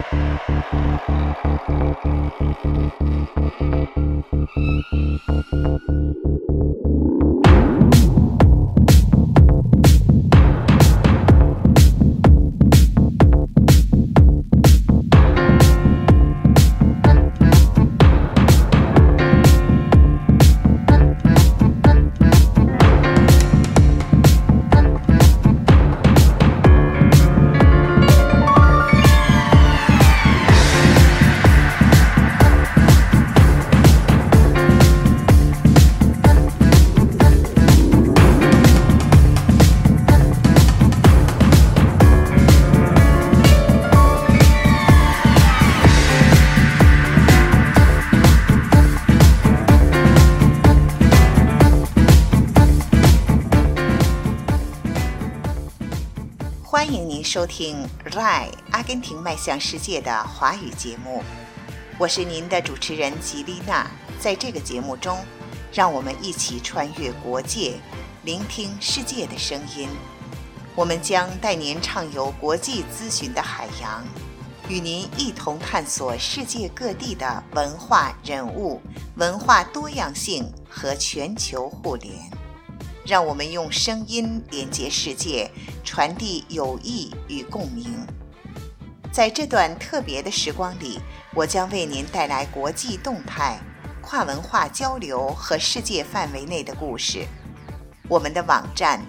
欢迎您收听 RAI 阿根廷迈向世界的华语节目，我是您的主持人吉丽娜。在这个节目中，让我们一起穿越国界，聆听世界的声音。我们将带您畅游国际资讯的海洋，与您一同探索世界各地的文化人物、文化多样性和全球互联。让我们用声音连接世界，传递友谊与共鸣。在这段特别的时光里，我将为您带来国际动态、跨文化交流和世界范围内的故事。我们的网站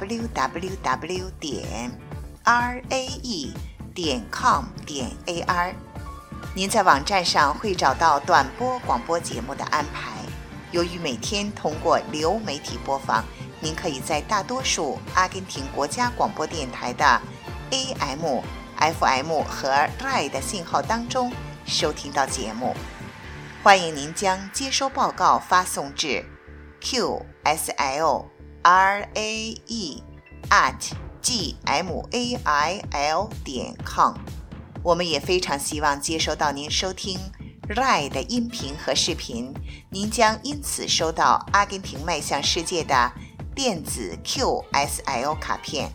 www.rae.com.ar， 您在网站上会找到短波广播节目的安排。由于每天通过流媒体播放，您可以在大多数阿根廷国家广播电台的 AM、FM 和 RAI 的信号当中收听到节目。欢迎您将接收报告发送至 qslae@gmail.com。 我们也非常希望接收到您收听 RAI 的音频和视频，您将因此收到阿根廷迈向世界的电子 QSL 卡片。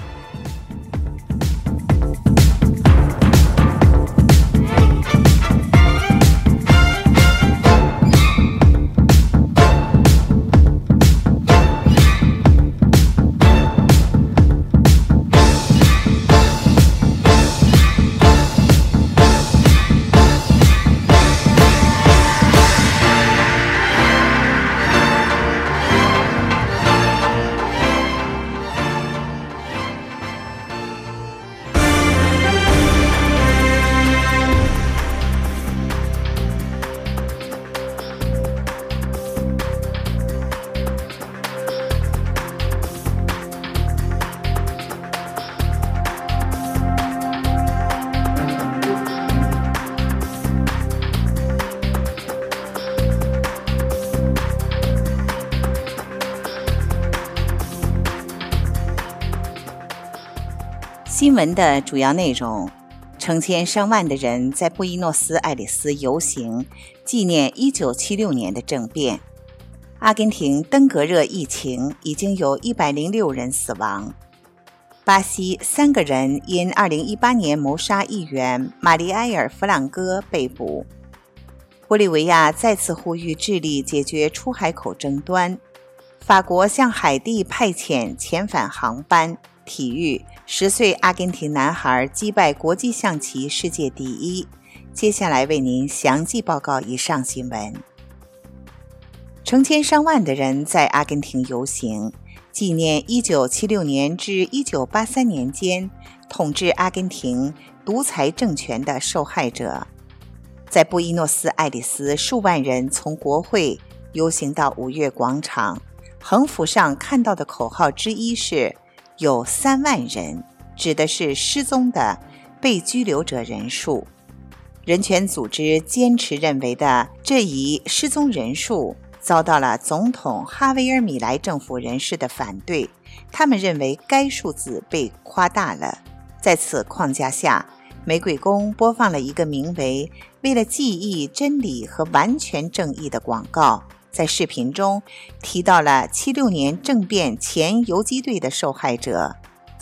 新闻的主要内容：成千上万的人在布宜诺斯艾利斯游行，纪念1976年的政变。阿根廷登革热疫情已经有106人死亡。巴西3个人因2018年谋杀议员马里埃尔·弗朗哥被捕。玻利维亚再次呼吁智利解决出海口争端。法国向海地派遣遣返航班。体育，10岁阿根廷男孩击败国际象棋世界第一。接下来为您详细报告以上新闻。成千上万的人在阿根廷游行，纪念1976年至1983年间统治阿根廷独裁政权的受害者。在布宜诺斯艾利斯，数万人从国会游行到五月广场，横幅上看到的口号之一是有3万人，指的是失踪的被拘留者人数。人权组织坚持认为的这一失踪人数遭到了总统哈维尔·米莱政府人士的反对，他们认为该数字被夸大了。在此框架下，玫瑰宫播放了一个名为《为了记忆、真理和完全正义》的广告。在视频中提到了76年政变前游击队的受害者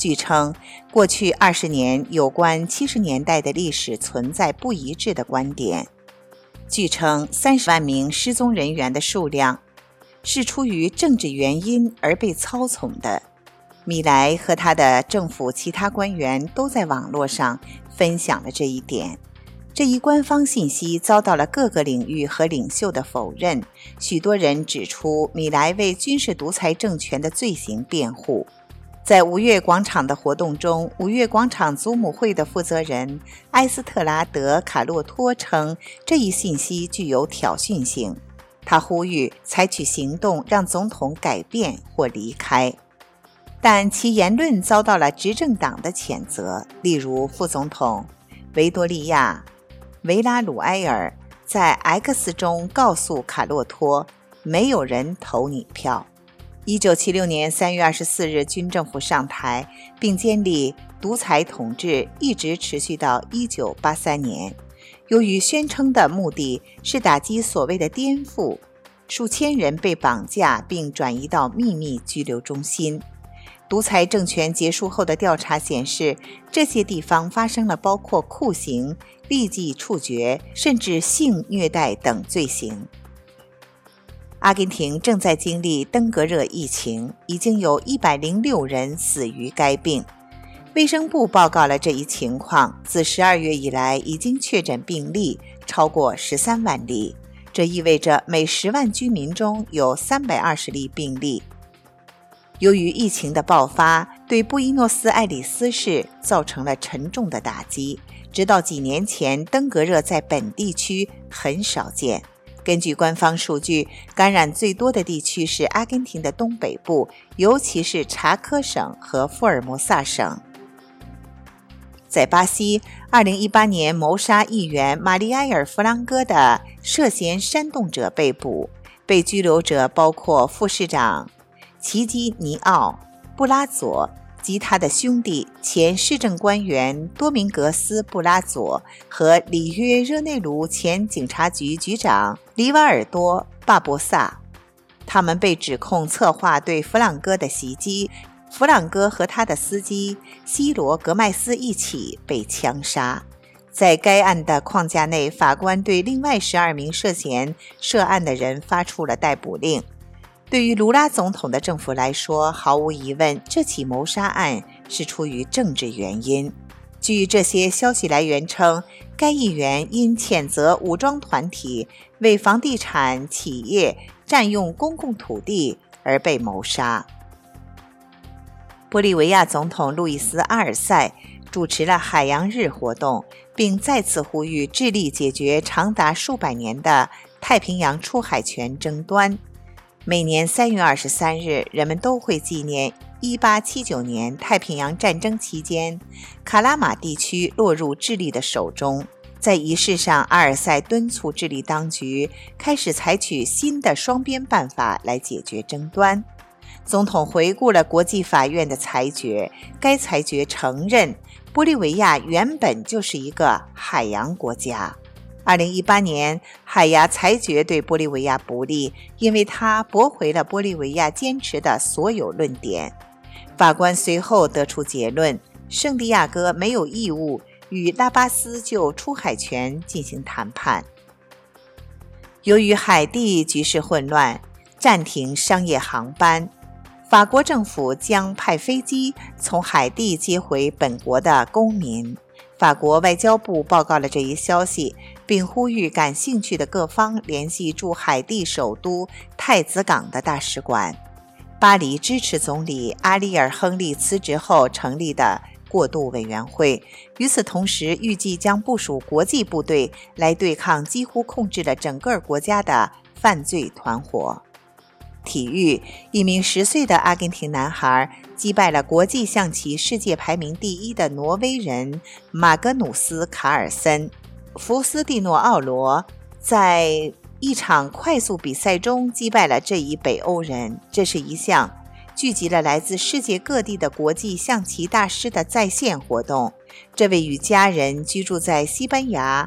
据称，过去20年有关70年代的历史存在不一致的观点。据称，30万名失踪人员的数量是出于政治原因而被操纵的。米莱和他的政府其他官员都在网络上分享了这一点。这一官方信息遭到了各个领域和领袖的否认，许多人指出米莱为军事独裁政权的罪行辩护。在五月广场的活动中，五月广场祖母会的负责人埃斯特拉德·卡洛托称这一信息具有挑衅性，他呼吁采取行动让总统改变或离开，但其言论遭到了执政党的谴责。例如，副总统维多利亚·维拉鲁埃尔在 X 中告诉卡洛托，没有人投你票。1976年3月24日，军政府上台，并建立独裁统治，一直持续到1983年。由于宣称的目的是打击所谓的颠覆，数千人被绑架并转移到秘密拘留中心。独裁政权结束后的调查显示，这些地方发生了包括酷刑、立即处决，甚至性虐待等罪行。阿根廷正在经历登革热疫情，已经有106人死于该病。卫生部报告了这一情况，自12月以来已经确诊病例超过13万例，这意味着每10万居民中有320例病例。由于疫情的爆发，对布宜诺斯艾利斯市造成了沉重的打击。直到几年前，登革热在本地区很少见。根据官方数据，感染最多的地区是阿根廷的东北部，尤其是查科省和福尔摩萨省。在巴西，2018年谋杀议员马里埃尔·弗朗哥的涉嫌煽动者被捕，被拘留者包括副市长奇基尼奥·布拉佐及他的兄弟前市政官员多明格斯·布拉佐和里约热内卢前警察局局长里瓦尔多·巴博萨。他们被指控策划对弗朗哥的袭击，弗朗哥和他的司机西罗·格麦斯一起被枪杀。在该案的框架内，法官对另外12名涉嫌涉案的人发出了逮捕令。对于卢拉总统的政府来说，毫无疑问，这起谋杀案是出于政治原因。据这些消息来源称，该议员因谴责武装团体为房地产企业占用公共土地而被谋杀。玻利维亚总统路易斯·阿尔塞主持了海洋日活动，并再次呼吁致力解决长达数百年的太平洋出海权争端。每年3月23日，人们都会纪念1879年太平洋战争期间卡拉马地区落入智利的手中。在仪式上，阿尔塞敦促智利当局开始采取新的双边办法来解决争端。总统回顾了国际法院的裁决，该裁决承认玻利维亚原本就是一个海洋国家。2018年，海牙裁决对玻利维亚不利，因为它驳回了玻利维亚坚持的所有论点。法官随后得出结论，圣地亚哥没有义务与拉巴斯就出海权进行谈判。由于海地局势混乱，暂停商业航班，法国政府将派飞机从海地接回本国的公民。法国外交部报告了这一消息，并呼吁感兴趣的各方联系驻海地首都太子港的大使馆。巴黎支持总理阿里尔·亨利辞职后成立的过渡委员会，与此同时预计将部署国际部队来对抗几乎控制了整个国家的犯罪团伙。体育，一名10岁的阿根廷男孩击败了国际象棋世界排名第1的挪威人马格努斯·卡尔森。福斯蒂诺·奥罗在一场快速比赛中击败了这一北欧人。这是一项聚集了来自世界各地的国际象棋大师的在线活动。这位与家人居住在西班牙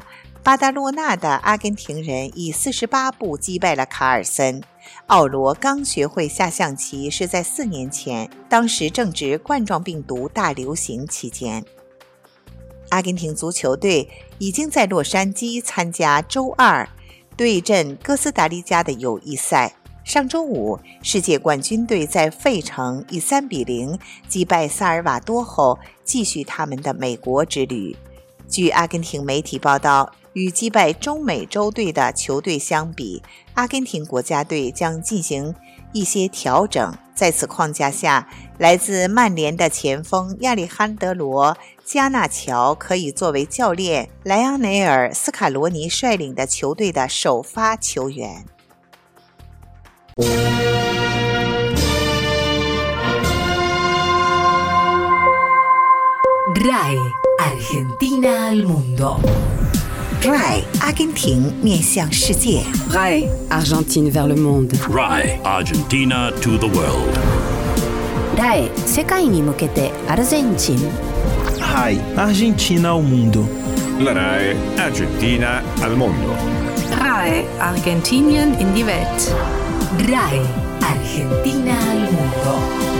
巴达洛纳的阿根廷人以48步击败了卡尔森。奥罗刚学会下象棋是在4年前，当时正值冠状病毒大流行期间。阿根廷足球队已经在洛杉矶参加周二对阵哥斯达黎加的友谊赛。上周五，世界冠军队在费城以3-0击败萨尔瓦多后，继续他们的美国之旅。据阿根廷媒体报道，与击败中美洲队的球队相比，阿根廷国家队将进行一些调整。在此框架下，来自曼联的前锋亚历罕德罗·加纳乔可以作为教练莱昂内尔·斯卡罗尼率领的球队的首发球员。 RAI Argentina al mundo. RAI 阿根廷面向世界。 RAI Argentine vers le monde. RAI Argentina to the world. RAI 世界に向けてアルゼンチン。 RAI Argentina ao mundo. La RAI Argentina al mondo. RAI Argentinien in die Welt. RAI Argentina al mundo.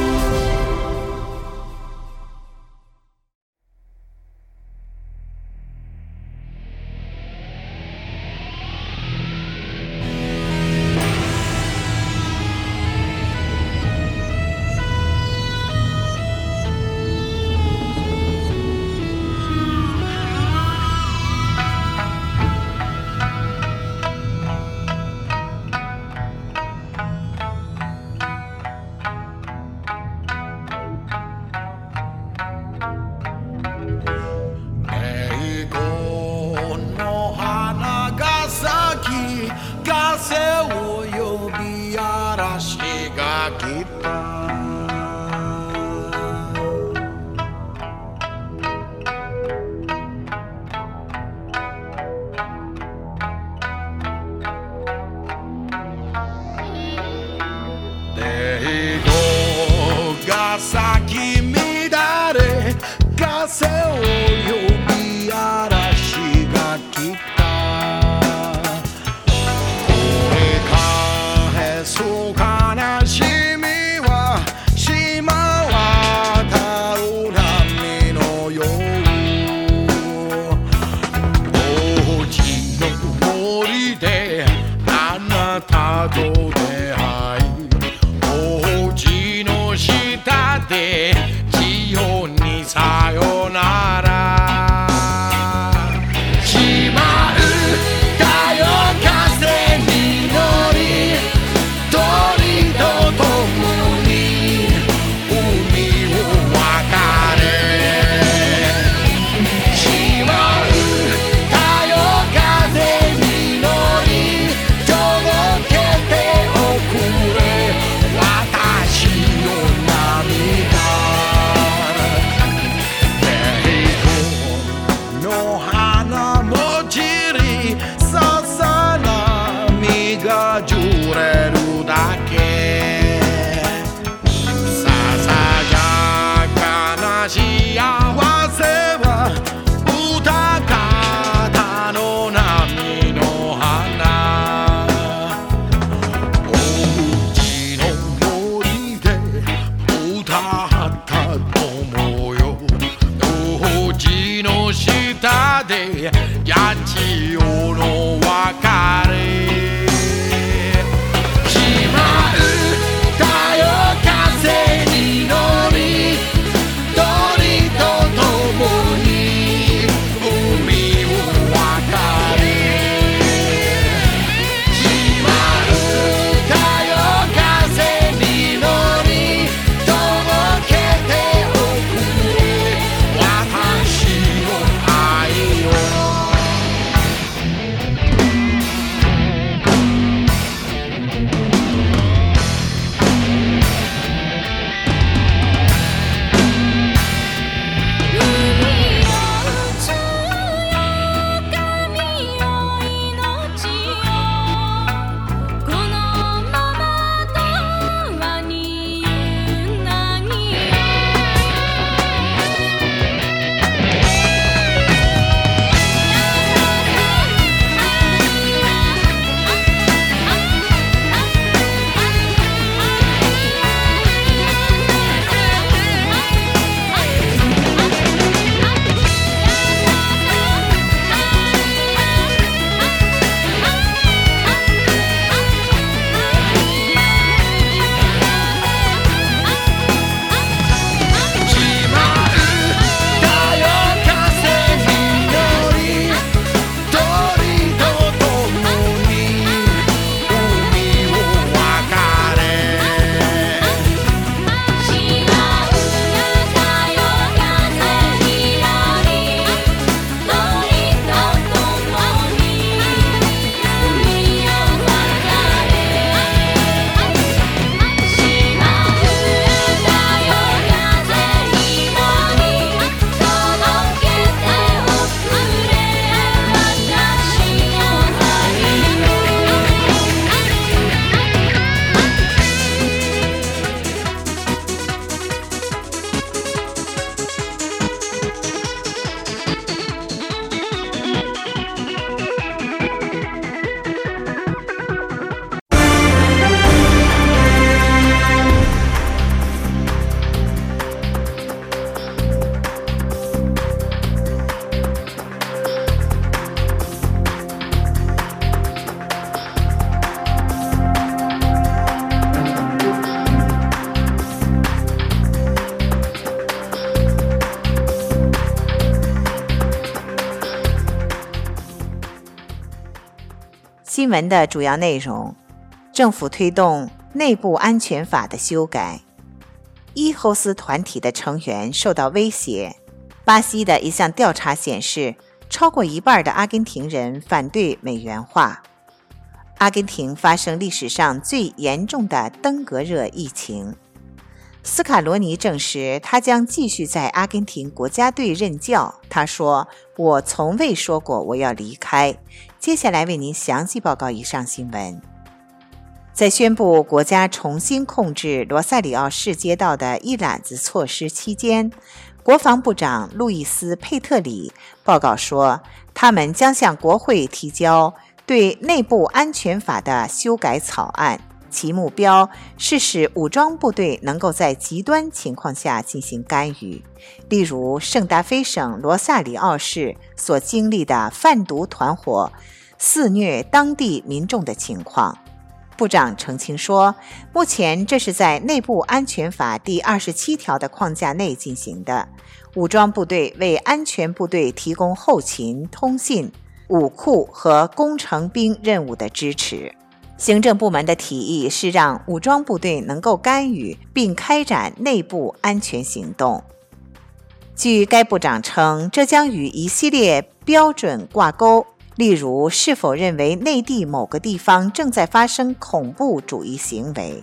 新闻的主要内容：政府推动内部安全法的修改，伊侯斯团体的成员受到威胁。巴西的一项调查显示，超过一半的阿根廷人反对美元化。阿根廷发生历史上最严重的登革热疫情。斯卡罗尼证实他将继续在阿根廷国家队任教。他说：“我从未说过我要离开。”接下来为您详细报告以上新闻。在宣布国家重新控制罗萨里奥市街道的一揽子措施期间，国防部长路易斯·佩特里报告说，他们将向国会提交对内部安全法的修改草案，其目标是使武装部队能够在极端情况下进行干预，例如圣达菲省罗萨里奥市所经历的贩毒团伙肆虐当地民众的情况。部长澄清说，目前这是在内部安全法第27条的框架内进行的，武装部队为安全部队提供后勤、通信、武库和工程兵任务的支持。行政部门的提议是让武装部队能够干预并开展内部安全行动。据该部长称，这将与一系列标准挂钩，例如是否认为内地某个地方正在发生恐怖主义行为。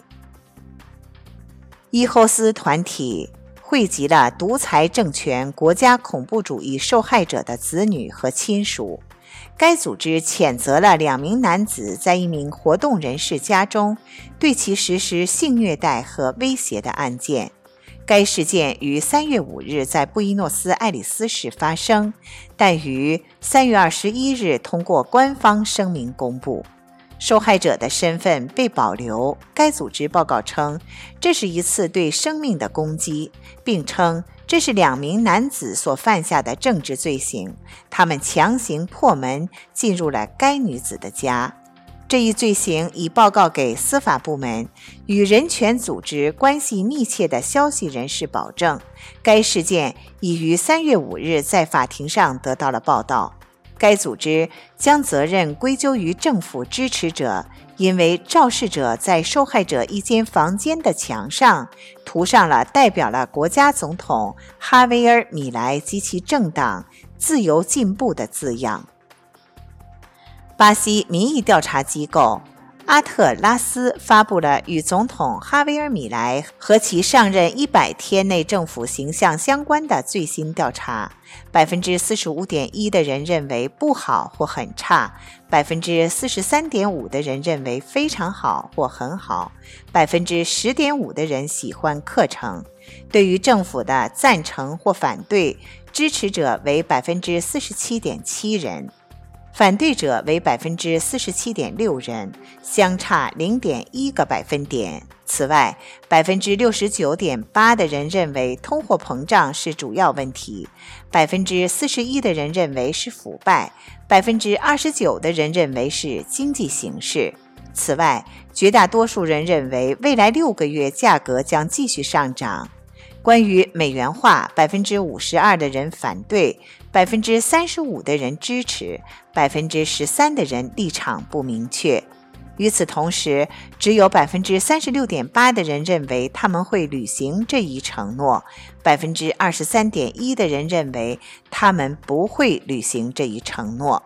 伊侯斯团体汇集了独裁政权国家恐怖主义受害者的子女和亲属。该组织谴责了2名男子在一名活动人士家中对其实施性虐待和威胁的案件。该事件于3月5日在布宜诺斯艾利斯市发生，但于3月21日通过官方声明公布。受害者的身份被保留。该组织报告称，这是一次对生命的攻击，并称这是2名男子所犯下的政治罪行，他们强行破门进入了该女子的家。这一罪行已报告给司法部门。与人权组织关系密切的消息人士保证，该事件已于3月5日在法庭上得到了报道。该组织将责任归咎于政府支持者，因为肇事者在受害者一间房间的墙上涂上了代表了国家总统哈维尔·米莱及其政党自由进步的字样。巴西民意调查机构阿特拉斯发布了与总统哈维尔·米莱和其上任100天内政府形象相关的最新调查。45.1% 的人认为不好或很差， 43.5% 的人认为非常好或很好， 10.5% 的人喜欢课程。对于政府的赞成或反对，支持者为 47.7% 人，反对者为 47.6% 人，相差 0.1个百分点。此外 69.8% 的人认为通货膨胀是主要问题， 41% 的人认为是腐败， 29% 的人认为是经济形势。此外，绝大多数人认为未来6个月价格将继续上涨。关于美元化， 52% 的人反对， 35% 的人支持， 13% 的人立场不明确。与此同时，只有 36.8% 的人认为他们会履行这一承诺， 23.1% 的人认为他们不会履行这一承诺，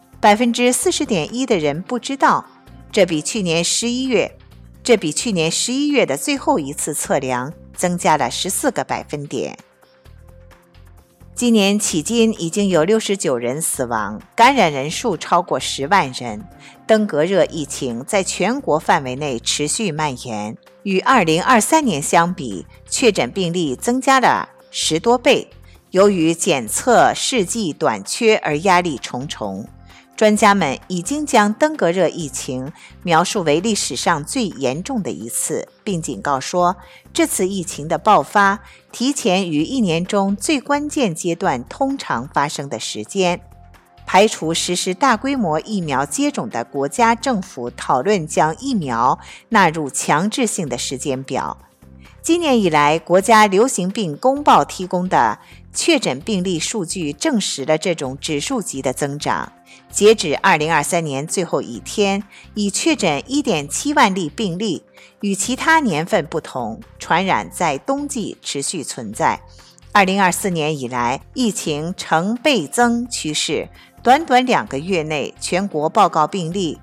40.1% 的人不知道。这比去年11月的最后一次测量增加了14个百分点。今年迄今已经有69人死亡，感染人数超过10万人。登革热疫情在全国范围内持续蔓延，与2023年相比，确诊病例增加了10多倍。由于检测试剂短缺而压力重重。专家们已经将登革热疫情描述为历史上最严重的一次，并警告说，这次疫情的爆发提前于1年中最关键阶段通常发生的时间。排除实施大规模疫苗接种的国家政府讨论将疫苗纳入强制性的时间表。 今年以来，国家流行病公报提供的确诊病例数据证实了这种指数级的增长。截止2023年最后一天，已确诊 1.7 万例病例。与其他年份不同，传染在冬季持续存在。2024年以来，疫情呈倍增趋势，短短2个月内，全国报告病例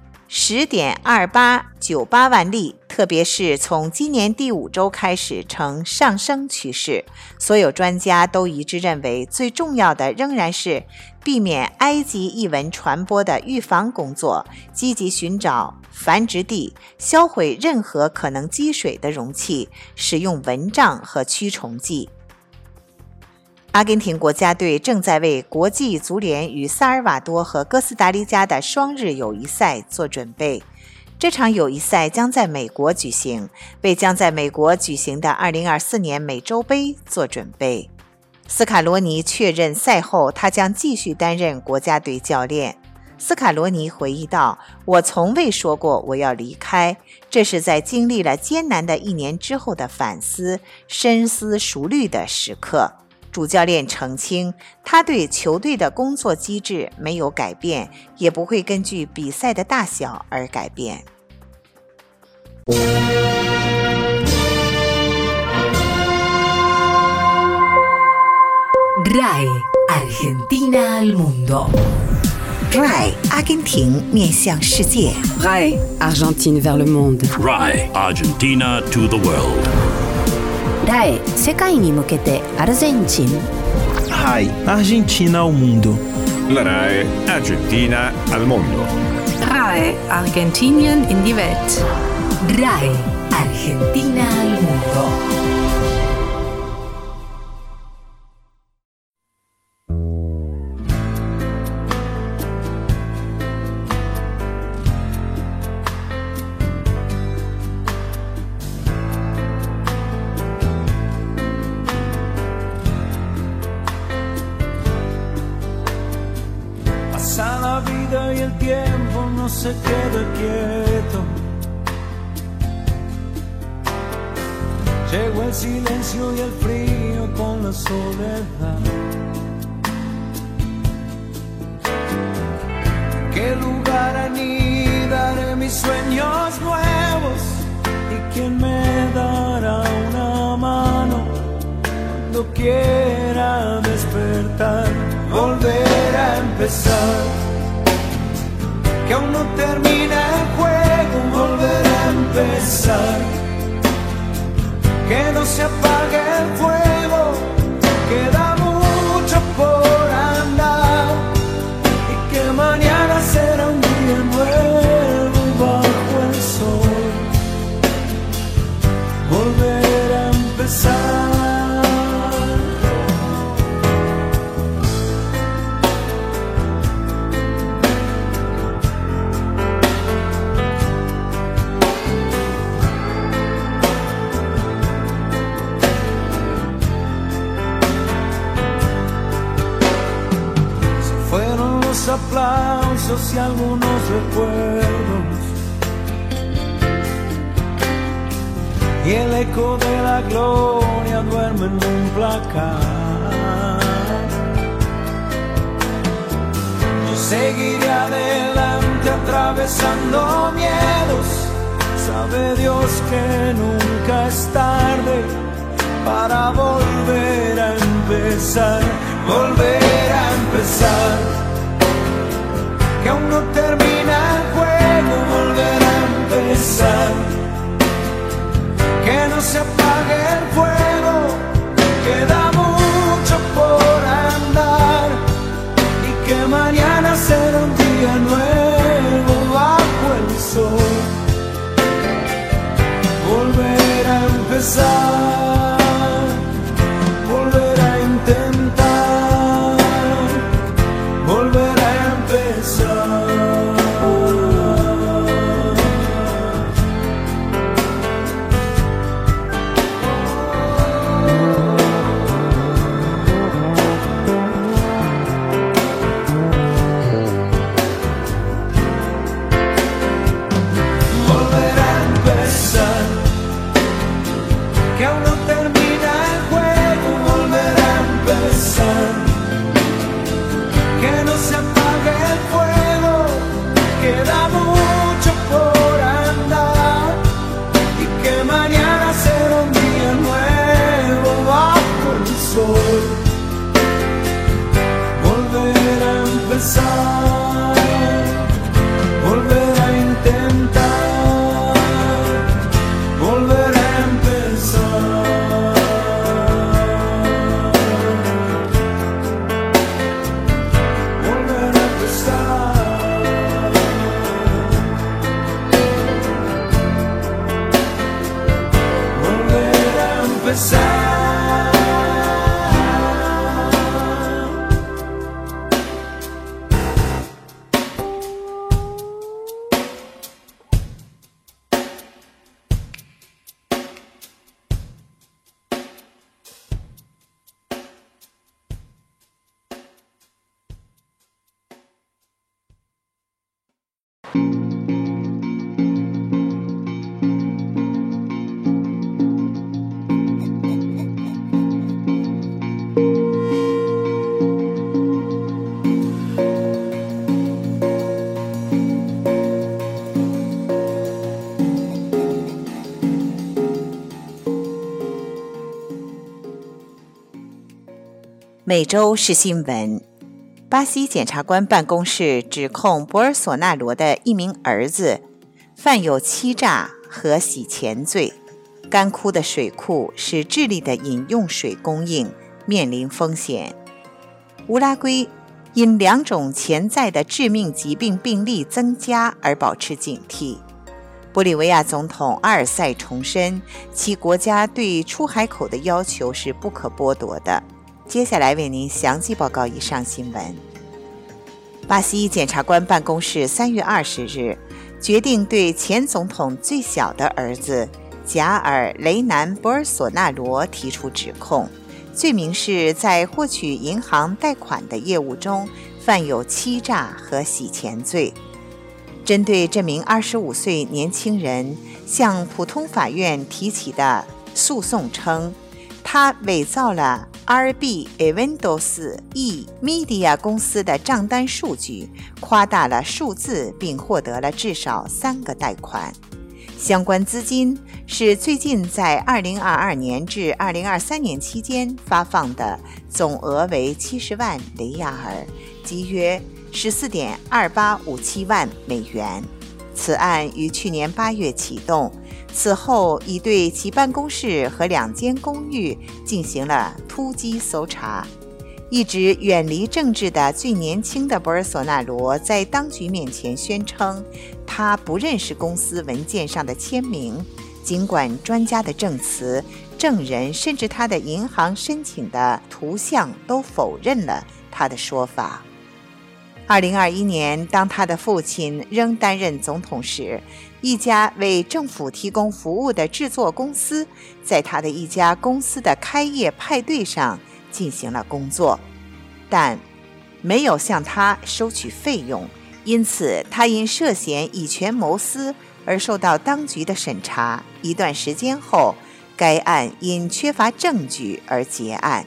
10.2898万例，特别是从今年第5周开始呈上升趋势。所有专家都一致认为，最重要的仍然是避免埃及异蚊传播的预防工作，积极寻找繁殖地，销毁任何可能积水的容器，使用蚊帐和驱虫剂。阿根廷国家队正在为国际足联与萨尔瓦多和哥斯达黎加的双日友谊赛做准备。这场友谊赛将在美国举行，为将在美国举行的2024年美洲杯做准备。斯卡罗尼确认赛后他将继续担任国家队教练。斯卡罗尼回忆道：“我从未说过我要离开，这是在经历了艰难的1年之后的反思、深思熟虑的时刻。”主教练澄清，他对球队的工作机制没有改变，也不会根据比赛的大小而改变。 RAI Argentina al mundo. RAI 阿根廷面向世界。 RAI Argentine vers le monde. RAI Argentina to the world. RAI 世界に向けてアルゼンチン。 RAI Argentina ao mundo. La RAI Argentina al mondo. RAI Argentinien in die Welt. RAI Argentina al mundo. Pasa la vida y el tiempo no se queda quieto. Llegó el silencio y el frío con la soledad. ¿En qué lugar anidaré mis sueños nuevos? ¿Y quién me dará una mano cuando quiera despertar? Volver a empezar, que aún no termina el juego. Volver a empezar, que no se apague el fuego. Queda mucho por andar y que mañana será un día nuevo bajo el sol. Volver a empezar. Aplausos y algunos recuerdos, y el eco de la gloria duerme en un placar. Yo seguiré adelante atravesando miedos. Sabe Dios que nunca es tarde para volver a empezar. Volver a empezar, que aún no termina el juego. Volver a empezar, que no se apague el fuego. Queda mucho por andar y que mañana será un día nuevo bajo el sol. Volver a empezar, volver a intentar, volver a empezar. Volver a empezar, que aún no empezar, volver a intentar, volver a empezar, volver a empezar, volver a empezar. 每周是新闻。巴西检察官办公室指控博尔索纳罗的一名儿子犯有欺诈和洗钱罪。干枯的水库使智利的饮用水供应面临风险。乌拉圭因2种潜在的致命疾病病例增加而保持警惕。玻利维亚总统阿尔塞重申，其国家对出海口的要求是不可剥夺的。接下来为您详细报告以上新闻。巴西检察官办公室3月20日决定对前总统最小的儿子贾尔雷南·博尔索纳罗提出指控，罪名是在获取银行贷款的业务中犯有欺诈和洗钱罪。针对这名25岁年轻人向普通法院提起的诉讼称，他伪造了 RB Eventos E Media 公司的账单数据，夸大了数字，并获得了至少3个贷款。相关资金是最近在2022年至2023年期间发放的，总额为70万雷亚尔，即约14.2857万美元。此案于去年8月启动，此后已对其办公室和2间公寓进行了突击搜查。一直远离政治的最年轻的博尔索纳罗在当局面前宣称，他不认识公司文件上的签名，尽管专家的证词、证人甚至他的银行申请的图像都否认了他的说法。2021年，当他的父亲仍担任总统时，一家为政府提供服务的制作公司在他的一家公司的开业派对上进行了工作，但没有向他收取费用，因此他因涉嫌以权谋私而受到当局的审查。一段时间后，该案因缺乏证据而结案。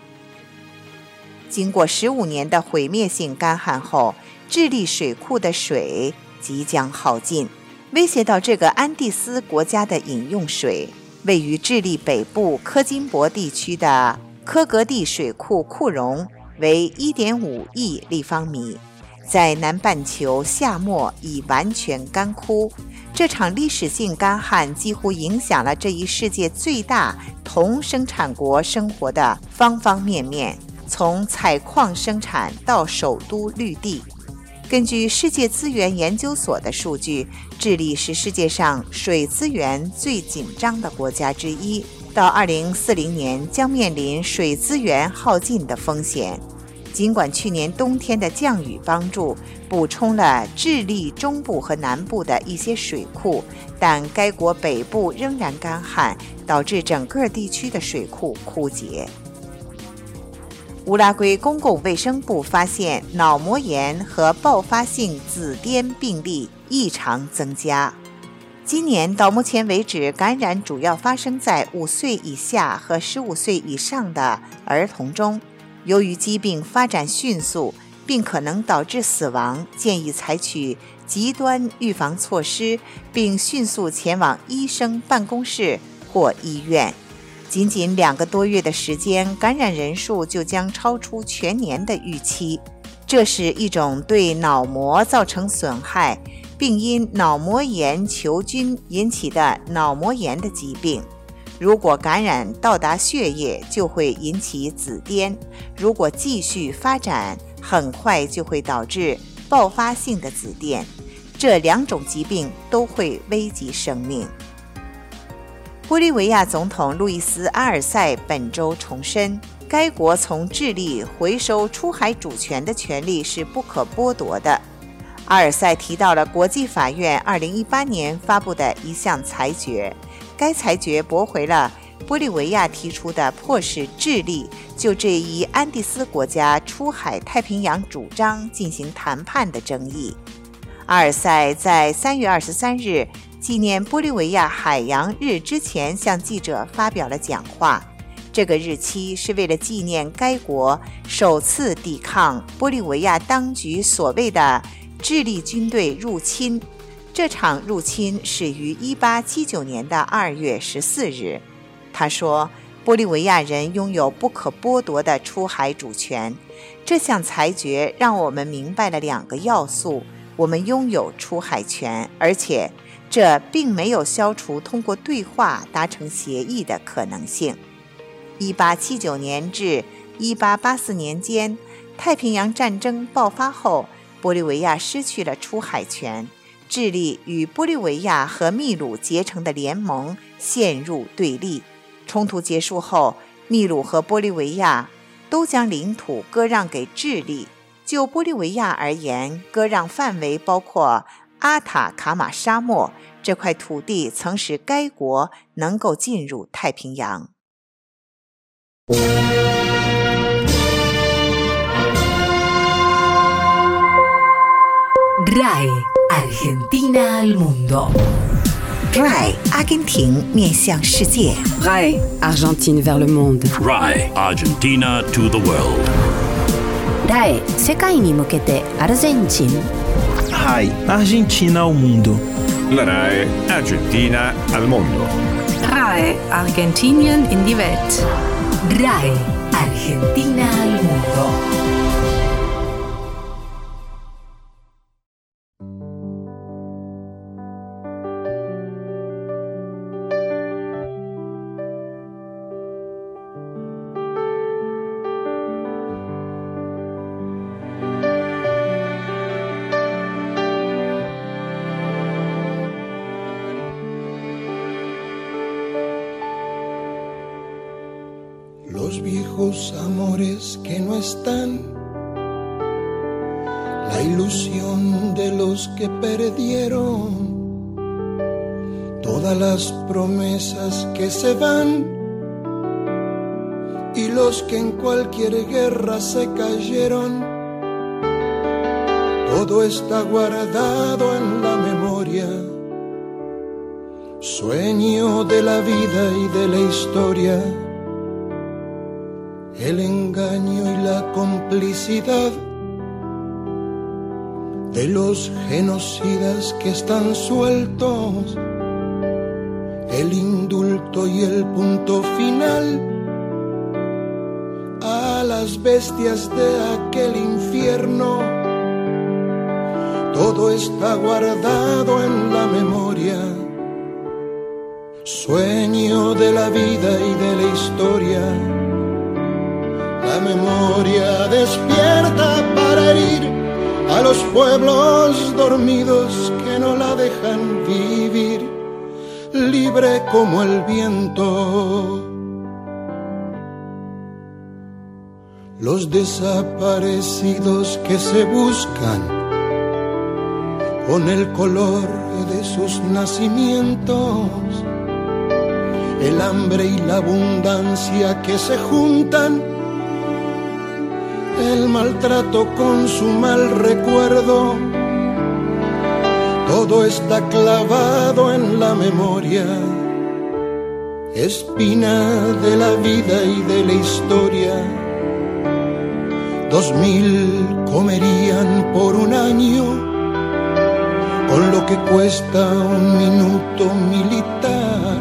经过15年的毁灭性干旱后，智利水库的水即将耗尽，威胁到这个安第斯国家的饮用水。位于智利北部科金博地区的科格蒂水库库容为 1.5 亿立方米，在南半球夏末已完全干枯。这场历史性干旱几乎影响了这一世界最大铜生产国生活的方方面面，从采矿生产到首都绿地。根据世界资源研究所的数据，智利是世界上水资源最紧张的国家之一，到2040年将面临水资源耗尽的风险。尽管去年冬天的降雨帮助补充了智利中部和南部的一些水库，但该国北部仍然干旱，导致整个地区的水库枯竭。乌拉圭公共卫生部发现脑膜炎和爆发性紫癜病例异常增加。今年到目前为止，感染主要发生在5岁以下和15岁以上的儿童中。由于疾病发展迅速，并可能导致死亡，建议采取极端预防措施，并迅速前往医生办公室或医院。仅2个多月的时间，感染人数就将超出全年的预期。这这是一种对脑膜造成损害，并因脑膜炎球菌引起的脑膜炎的疾病。如果感染到达血液，就会引起紫癜；如果继续发展，很快就会导致爆发性的紫癜。这2种疾病都会危及生命。玻利维亚总统路易斯·阿尔塞本周重申，该国从智利回收出海主权的权利是不可剥夺的。阿尔塞提到了国际法院2018年发布的一项裁决，该裁决驳回了玻利维亚提出的迫使智利就这一安第斯国家出海太平洋主张进行谈判的争议。阿尔塞在3月23日纪念玻利维亚海洋日之前向记者发表了讲话，这个日期是为了纪念该国首次抵抗玻利维亚当局所谓的智利军队入侵。这场入侵始于1879年的2月14日。他说，玻利维亚人拥有不可剥夺的出海主权。这项裁决让我们明白了2个要素：我们拥有出海权，而且这并没有消除通过对话达成协议的可能性。1879年至1884年间，太平洋战争爆发后，玻利维亚失去了出海权。智利与玻利维亚和秘鲁结成的联盟陷入对立。冲突结束后，秘鲁和玻利维亚都将领土割让给智利。就玻利维亚而言，割让范围包括阿塔卡马沙漠，这块土地曾使该国能够进入太平洋。 RAI Argentina al mundo. RAI 阿根廷面向世界。 RAI Argentine vers le monde. RAI Argentina to the world. RAI 世界に向けてアルゼンチン。 RAI Argentina ao mundo. La RAI Argentina al mondo. RAI Argentinien in die Welt. RAI Argentina al mundo. Los viejos amores que no están, la ilusión de los que perdieron, todas las promesas que se van y los que en cualquier guerra se cayeron. Todo está guardado en la memoria, sueño de la vida y de la historia. El engaño y la complicidad de los genocidas que están sueltos, el indulto y el punto final a las bestias de aquel infierno. Todo está guardado en la memoria, sueño de la vida y de la historia. La memoria despierta para herir a los pueblos dormidos que no la dejan vivir, libre como el viento. Los desaparecidos que se buscan con el color de sus nacimientos, el hambre y la abundancia que se juntan, el maltrato con su mal recuerdo, todo está clavado en la memoria, espina de la vida y de la historia. 2000 comerían por un año con lo que cuesta un minuto militar.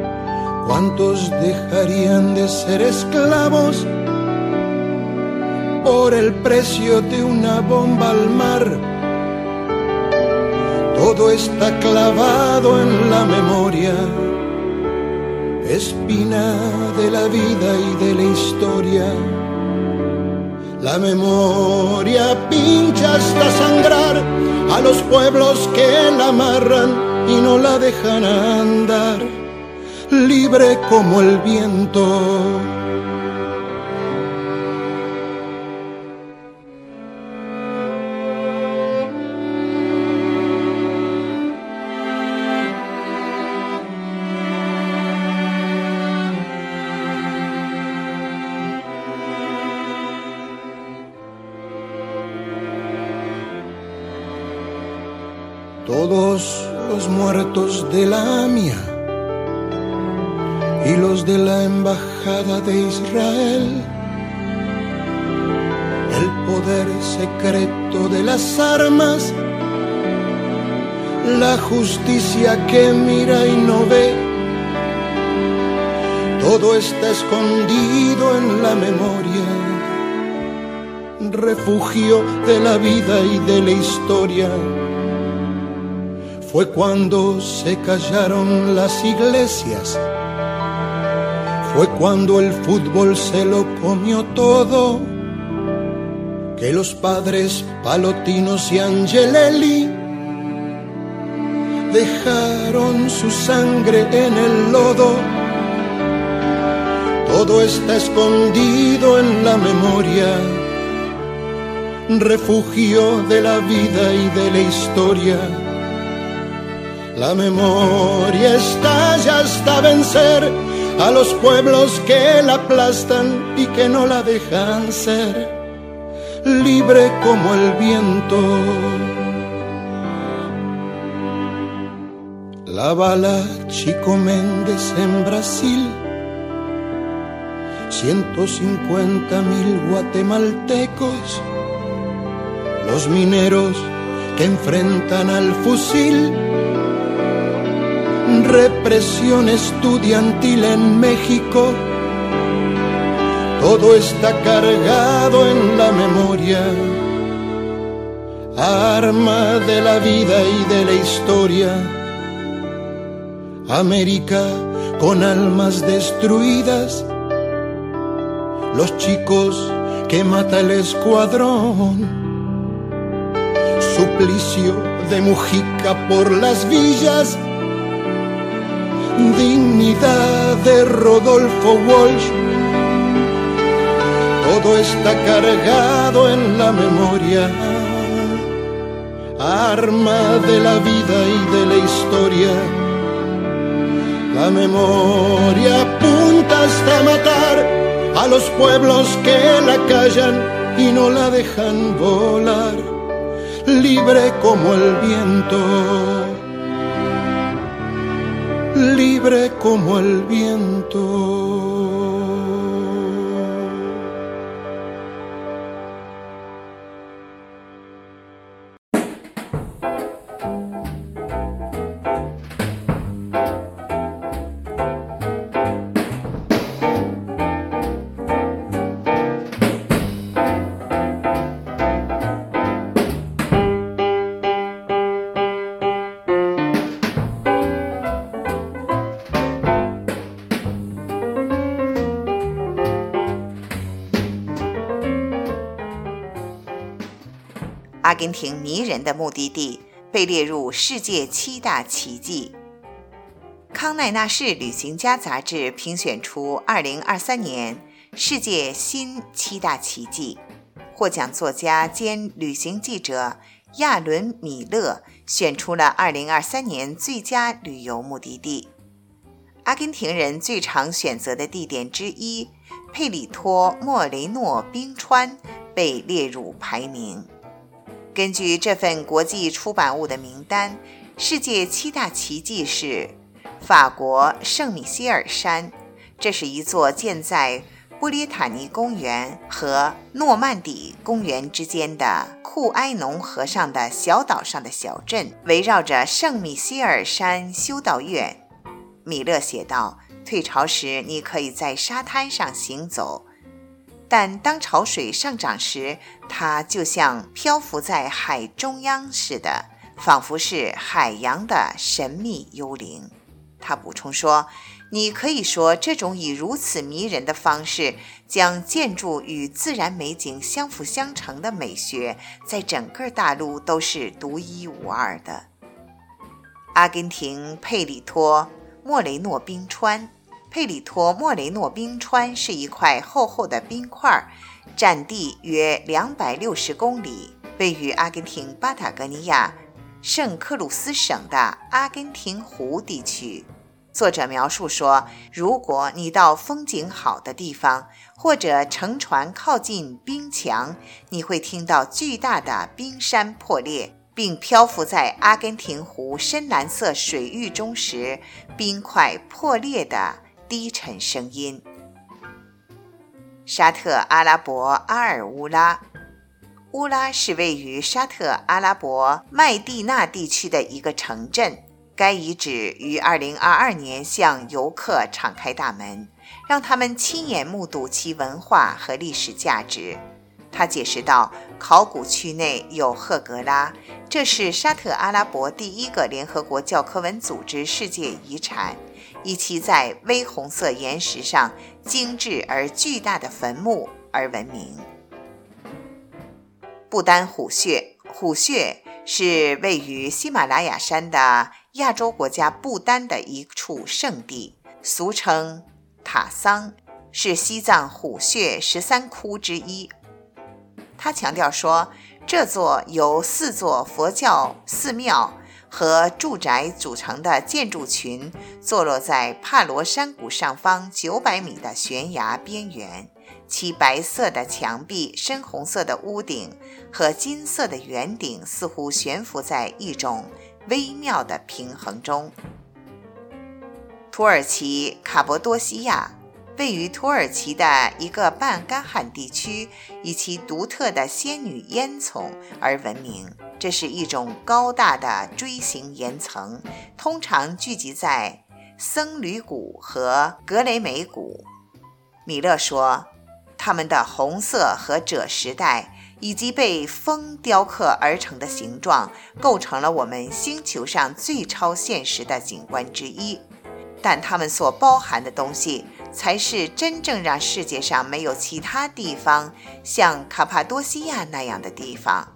¿Cuántos dejarían de ser esclavos por el precio de una bomba al mar. Todo está clavado en la memoria, espina de la vida y de la historia. La memoria pincha hasta sangrar a los pueblos que la amarran y no la dejan andar, libre como el viento. Todos los muertos de la AMIA y los de la Embajada de Israel, el poder secreto de las armas, la justicia que mira y no ve, todo está escondido en la memoria, refugio de la vida y de la historia. Fue cuando se callaron las iglesias, fue cuando el fútbol se lo comió todo, que los padres Palotinos y Angelelli dejaron su sangre en el lodo. Todo está escondido en la memoria, refugio de la vida y de la historia. La memoria estalla hasta vencer a los pueblos que la aplastan y que no la dejan ser, libre como el viento. La bala Chico Méndez en Brasil, 150.000 guatemaltecos, los mineros que enfrentan al fusil, represión estudiantil en México. Todo está cargado en la memoria, arma de la vida y de la historia. América con almas destruidas, los chicos que mata el escuadrón, suplicio de Mujica por las villas, dignidad de Rodolfo Walsh. Todo está cargado en la memoria, arma de la vida y de la historia. La memoria apunta hasta matar a los pueblos que la callan y no la dejan volar, libre como el viento, libre como el viento. 阿根廷迷人的目的地被列入世界7大奇迹。康奈纳市旅行家杂志评选出2023年世界新7大奇迹，获奖作家兼旅行记者亚伦·米勒选出了2023年最佳旅游目的地。阿根廷人最常选择的地点之一，佩里托莫雷诺冰川被列入排名。根据这份国际出版物的名单，世界7大奇迹是法国圣米歇尔山，这是一座建在波列塔尼公园和诺曼底公园之间的库埃农河上的小岛上的小镇，围绕着圣米歇尔山修道院。米勒写道，退潮时你可以在沙滩上行走， 但当潮水上涨时，它就像漂浮在海中央似的，仿佛是海洋的神秘幽灵。他补充说，你可以说这种以如此迷人的方式将建筑与自然美景相辅相成的美学，在整个大陆都是独一无二的。阿根廷佩里托莫雷诺冰川，佩里托莫雷诺冰川是一块厚厚的冰块，占地约260公里，位于阿根廷巴塔哥尼亚圣克鲁斯省的阿根廷湖地区。作者描述说，如果你到风景好的地方，或者乘船靠近冰墙，你会听到巨大的冰山破裂，并漂浮在阿根廷湖深蓝色水域中时，冰块破裂的低沉声音。沙特阿拉伯阿尔乌拉，乌拉是位于沙特阿拉伯麦地那地区的一个城镇。该遗址于2022年向游客敞开大门，让他们亲眼目睹其文化和历史价值。他解释道，考古区内有赫格拉，这是沙特阿拉伯第一个联合国教科文组织世界遗产，以其在微红色岩石上精致而巨大的坟墓而闻名。不丹虎穴，虎穴是位于喜马拉雅山的亚洲国家不丹的一处圣地，俗称塔桑，是西藏虎穴13窟之一。他强调说，这座由4座佛教寺庙和住宅组成的建筑群坐落在帕罗山谷上方900米的悬崖边缘，其白色的墙壁、深红色的屋顶和金色的圆顶似乎悬浮在一种微妙的平衡中。土耳其卡波多西亚位于土耳其的一个半干旱地区，以其独特的仙女烟囱而闻名。这是一种高大的锥形岩层，通常聚集在僧侣谷和格雷美谷。米勒说，它们的红色和赭石带以及被风雕刻而成的形状，构成了我们星球上最超现实的景观之一。但它们所包含的东西，才是真正让世界上没有其他地方像卡帕多西亚那样的地方。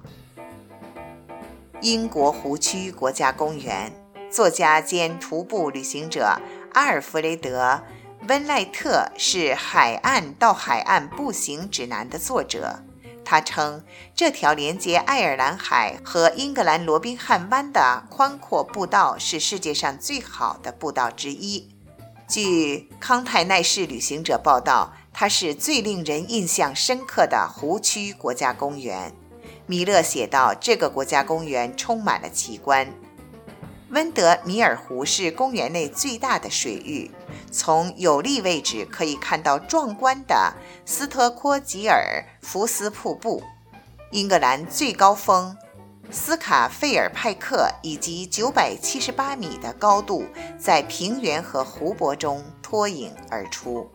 英国湖区国家公园，作家兼徒步旅行者阿尔弗雷德·温赖特是海岸到海岸步行指南的作者。他称，这条连接爱尔兰海和英格兰罗宾汉湾的宽阔步道是世界上最好的步道之一。据康泰奈市旅行者报道，它是最令人印象深刻的湖区国家公园。米勒写道，这个国家公园充满了奇观。温德米尔湖是公园内最大的水域，从有利位置可以看到壮观的斯特科吉尔福斯瀑布、英格兰最高峰斯卡费尔派克以及978米的高度在平原和湖泊中脱颖而出。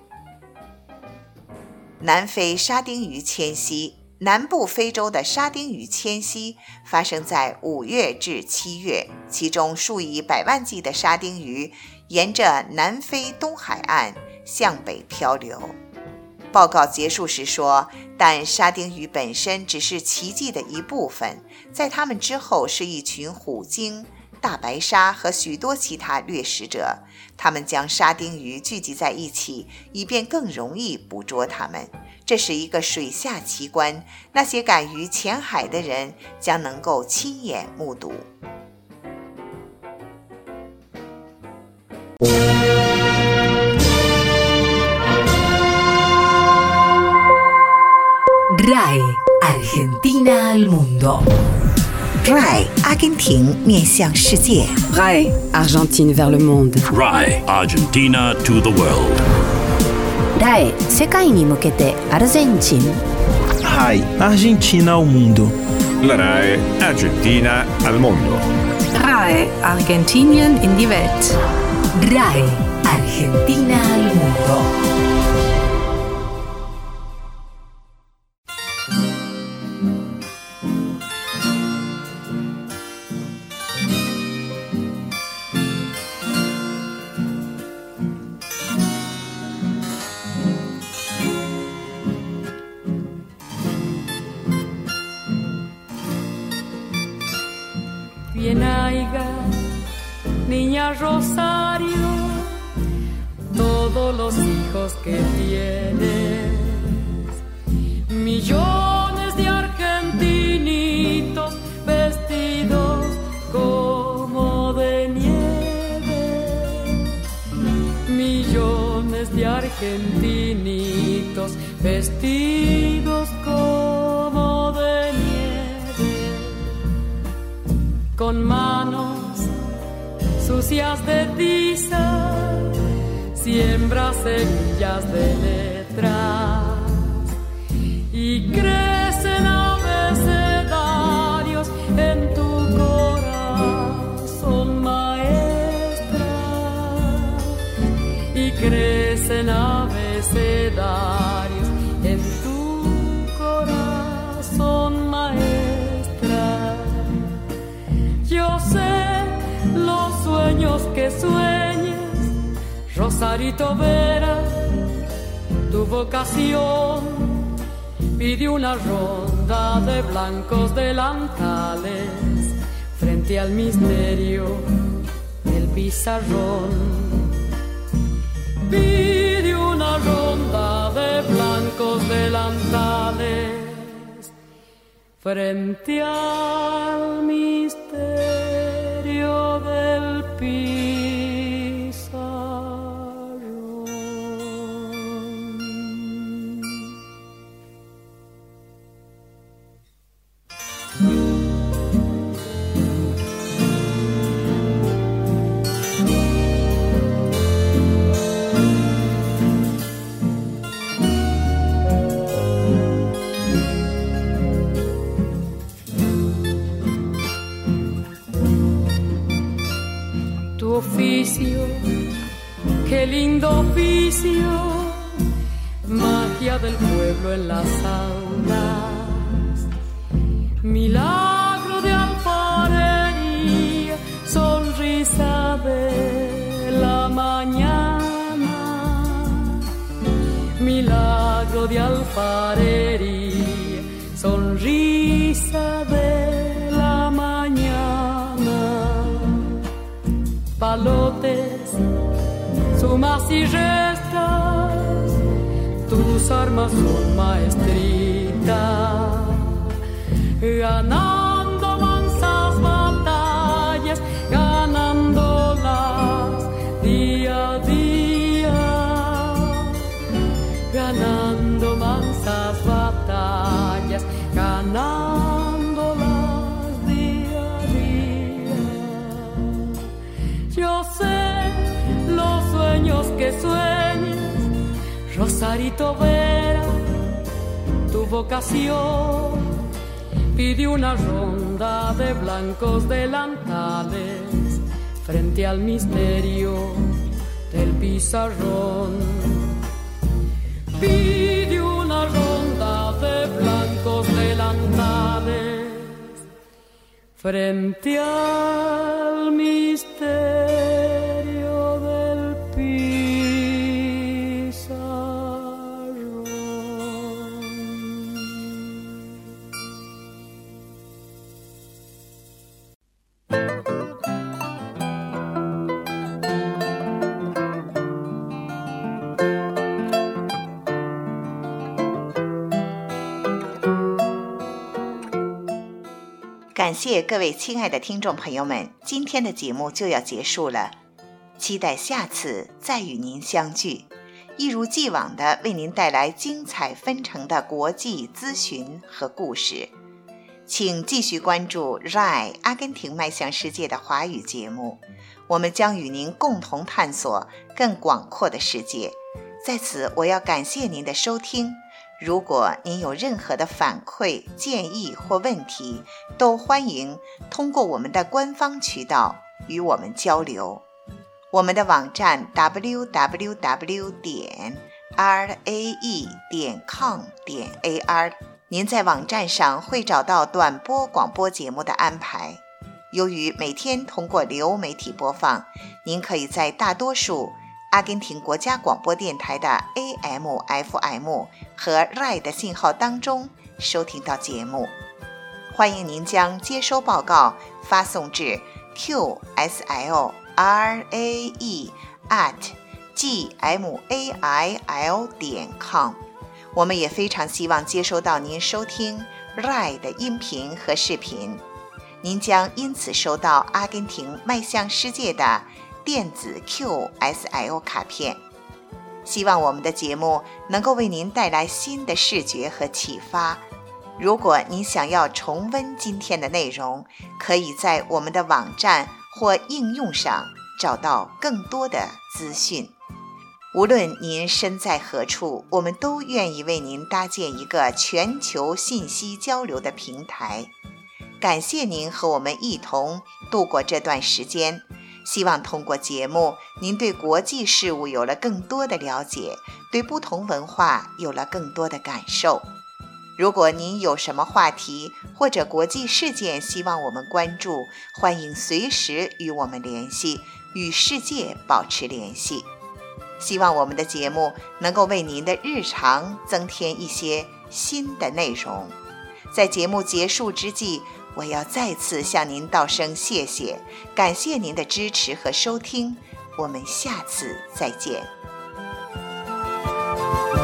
南非沙丁鱼迁徙，南部非洲的沙丁鱼迁徙发生在5月至7月，其中数以百万计的沙丁鱼沿着南非东海岸向北漂流。报告结束时说，但沙丁鱼本身只是奇迹的一部分，在它们之后是一群虎鲸、大白鲨和许多其他掠食者，它们将沙丁鱼聚集在一起，以便更容易捕捉它们。这是一个水下奇观，那些敢于潜海的人将能够亲眼目睹。 RAI Argentina al mundo. RAI 阿根廷面向世界。 RAI Argentine vers le monde. RAI Argentina to the world. RAI 世界に向けてアルゼンチン。 RAI Argentina al mundo. La RAI Argentina al mondo. RAI Argentinien in die Welt. RAI Argentina al mundo. bien haya, niña Rosario, todos los hijos que tienes, millones de argentinitos vestidos como de nieve, millones de argentinitos vestidos como de nieve, con manos sucias de tiza, siembra semillas de letras y crecen abecedarios en tu corazón, maestra, y crecen abecedarios en tu corazón, maestra. Yo sé los sueños que sueñes, Rosarito Vera, tu vocación pide una ronda de blancos delantales frente al misterio del pizarrón. Pide una ronda de blancos delantales frente al misterio del pizarrón. Tu oficio, qué lindo oficio, magia del pueblo en las aulas, milagro de alfarería, sonrisa de la mañana, milagro de alfarería, sonrisa de la mañana, palotes, sumas y restas, tus armas son maestritas, ganando mansas batallas, ganándolas día a día, ganando mansas batallas, ganándolas día a día. Yo sé los sueños que sueñes, Rosarito Vera, tu vocación pide una ronda de blancos delantales frente al misterio del pizarrón. Pide una ronda de blancos delantales frente al misterio del pizarrón. 感谢各位亲爱的听众朋友们，今天的节目就要结束了，期待下次再与您相聚，一如既往的为您带来精彩纷呈的国际咨询和故事。请继续关注 RAI 阿根廷迈向世界的华语节目，我们将与您共同探索更广阔的世界。在此，我要感谢您的收听。如果您有任何的反馈、建议或问题，都欢迎通过我们的官方渠道与我们交流。我们的网站 www.rae.com.ar， 您在网站上会找到短波广播节目的安排。由于每天通过流媒体播放，您可以在大多数阿根廷国家广播电台的 AM、FM 和 RAI 的信号当中收听到节目。 欢迎您将接收报告发送至 qslrae@gmail.com。我们也非常希望接收到您收听 RAI 的音频和视频，您将因此收到阿根廷迈向世界的电子 QSL 卡片。希望我们的节目能够为您带来新的视觉和启发。如果您想要重温今天的内容，可以在我们的网站或应用上找到更多的资讯。无论您身在何处，我们都愿意为您搭建一个全球信息交流的平台。感谢您和我们一同度过这段时间，希望通过节目，您对国际事务有了更多的了解，对不同文化有了更多的感受。如果您有什么话题或者国际事件希望我们关注，欢迎随时与我们联系，与世界保持联系。希望我们的节目能够为您的日常增添一些新的内容。在节目结束之际，我要再次向您道声谢谢，感谢您的支持和收听，我们下次再见。